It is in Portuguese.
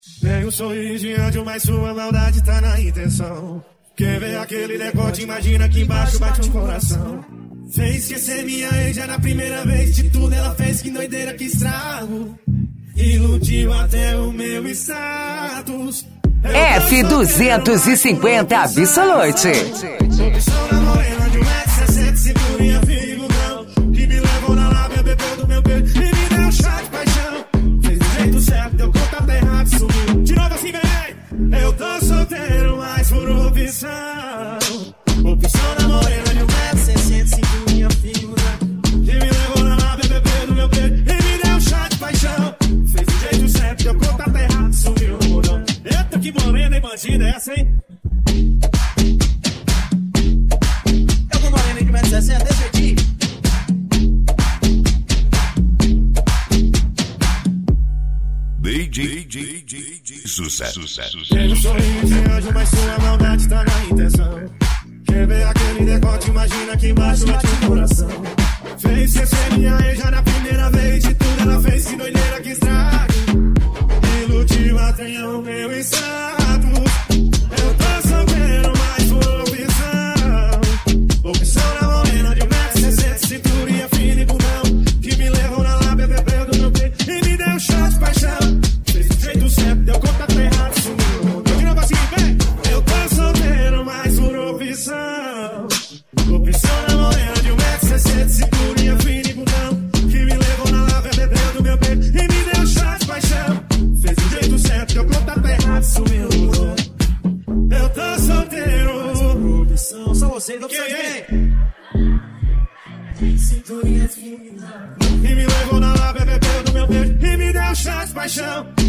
Tem um sorriso de anjo, mas sua maldade tá na intenção. Quem vê aquele decote, imagina que embaixo bate um coração. Fez esquecer minha ex já na primeira vez. De tudo ela fez, que doideira, que estrago. Iludiu até o meu status. F250 Absolute. Opção na morena de 1,60m, cinturinha firme, não. Que me levou na lábia, bebeu do meu peito e me deu chá de paixão. Fez do jeito certo, deu conta até errado, sumiu. De novo assim, bem. Eu tô solteiro, mas por opção. Opção na morena de 1,60m, cinturinha firme, não. Que me levou na lábia, bebeu do meu peito e me deu chá de paixão. Fez do jeito certo, deu conta até errado, sumiu. Eita, que morena e bandida é essa, hein? Eu com morena de 1,60m, deixa eu ir. DJ Sucesso. Tem um sorriso de anjo, mas sua maldade tá na intenção. Quer ver aquele decote, imagina que embaixo bate um coração. Fez esquecer minha ex já na primeira vez. De tudo ela fez, que doideira, que estrago. Iludiu até o meu status. Eu tô solteiro, mas por opção. Opção na morena de 1,60m, cinturinha fina e bundão. Que me levou na lábia, bebeu do meu peito e me deu chá de paixão. Fez do jeito certo, deu conta até errado, sumiu. Eu de novo assim, vem. Eu tô solteiro, mas por opção. Opção na morena de 1,60m, cinturinha fina e bundão. Que me levou na lábia, bebeu do meu peito e me deu chá de paixão. Fez do jeito certo, deu conta até errado, sumiu. Eu tô solteiro. Opção, só vocês, opção de quem? Cinturinha fina. E me levou na lábia, bebeu do meu peito e me deu chá de paixão.